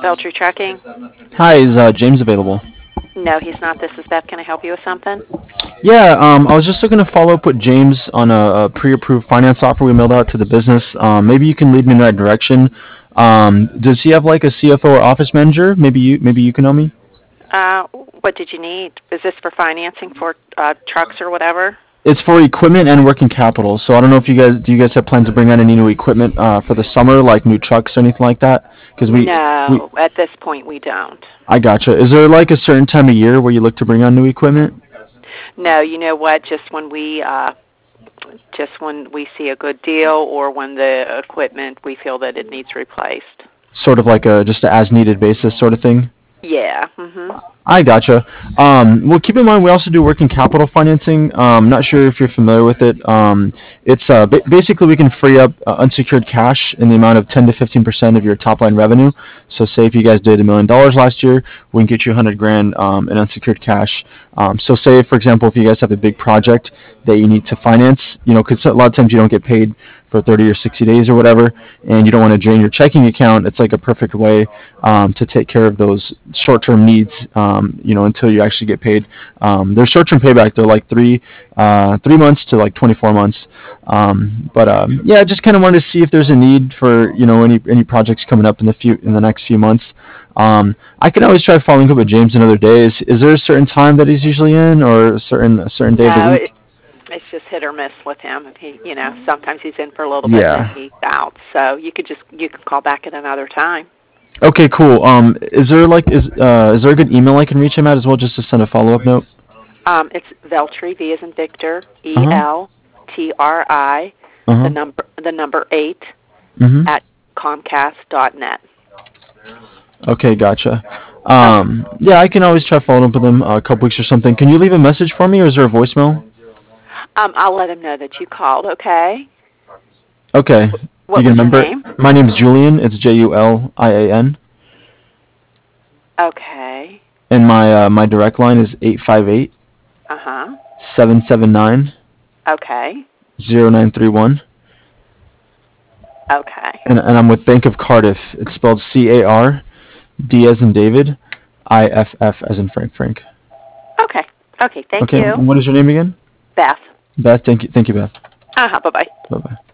Beltry Trucking? Hi, is James available? No, he's not. This is Beth. Can I help you with something? Yeah, I was just looking to follow up with James on a pre-approved finance offer we mailed out to the business. Maybe you can lead me in the right direction. Does he have like a CFO or office manager? Maybe you can help me. Uh, what did you need? Is this for financing for trucks or whatever? It's for equipment and working capital. So I don't know if you guys have plans to bring on any new equipment for the summer, like new trucks or anything like that? Because we No, at this point we don't. I gotcha. Is there like a certain time of year where you look to bring on new equipment? No, you know what? Just when we see a good deal or when the equipment we feel that it needs replaced. Sort of like a just a as needed basis sort of thing. Yeah. Mhm. I gotcha. Well, keep in mind we also do working capital financing. Not sure if you're familiar with it. It's basically we can free up unsecured cash in the amount of 10 to 15% of your top line revenue. So, say if you guys did $1 million last year, we can get you 100 grand in unsecured cash. So, say for example, if you guys have a big project that you need to finance, because a lot of times you don't get paid for 30 or 60 days or whatever, and you don't want to drain your checking account, it's like a perfect way to take care of those short-term needs, until you actually get paid. They're short-term payback. They're like 3 months to like 24 months. But yeah, I just kind of wanted to see if there's a need for any projects coming up in the next few months. I can always try following up with James another day. Is there a certain time that he's usually in, or a certain day of the No, week? it's just hit or miss with him. Sometimes he's in for a little bit, then Yeah. he's out. So you can call back at another time. Okay, cool. Is there a good email I can reach him at as well, just to send a follow up note? It's Veltri, V as in Victor, Uh huh. ELTRI, Uh the huh. number 8 Mhm. at Comcast.net. Okay, gotcha. Okay. Yeah, I can always try following up with him a couple weeks or something. Can you leave a message for me, or is there a voicemail? I'll let him know that you called. Okay. Okay. You What can was your remember it? name? My name's Julian. It's Julian, Okay. and my direct line is 858 Uh huh. 779 Okay. 0931, Okay. and I'm with Bank of Cardiff. It's spelled CARD as in David, IFF as in Frank. Okay. Okay. Thank Okay, you, what is your name again? Beth. Beth. Thank you, Beth. Uh huh. Bye bye. Bye bye.